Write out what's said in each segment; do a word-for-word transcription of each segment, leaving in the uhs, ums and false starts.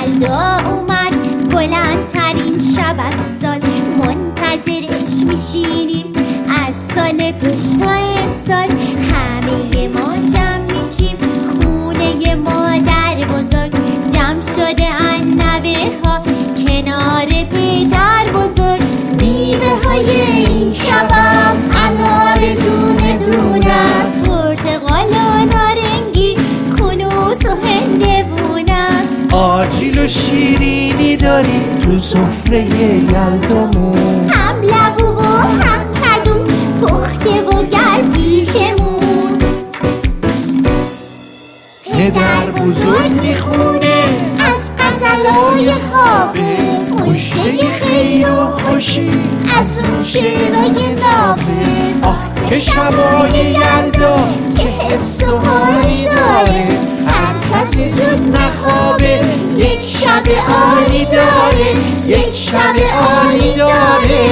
یلدا اومد بلندترین شب از سال، منتظرش میشینیم از سال پیش تا امسال. همه ما جمع میشیم خونه مادر بزرگ، جمع شده عنبه ها کنار پدر بزرگ. میوه های این شبم انار دونه دونه است، پرتقال و نارنگی کنوس و هندوونه است. آجیل و شیرینی داریم تو سفره یلدامون، هم لبو و هم کدو پخته و گرد پیشمون. پدر بزرگ میخونه از غزلای حافظ، خوشته خیر و خوشی از اون شعرهای نافذ. آخ که شبای یلدا چه حس و حالی داره، هر کسی زود نخوابه یک شب عالی داره، یک شب عالی داره.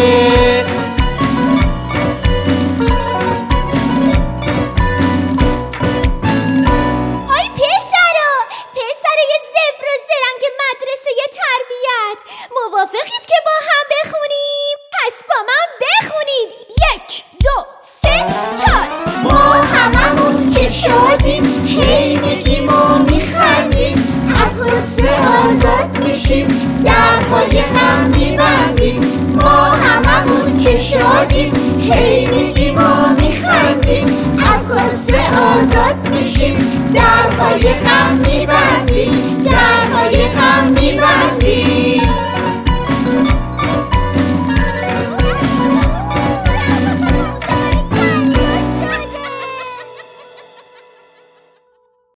آی پسرا پسرای زبر و زرنگ مدرسه تربیت، موافقید که با هم بخونیم؟ پس با من بخونید. یک دو سه چار. ما هممون چه شادیم، هی میگیم و میخندیم، از غصه آزاد میشیم، درهای غم میبندیم. ما هممون چه شادیم، هی میگیم و میخندیم، از غصه آزاد میشیم، درهای غم میبندیم، درهای غم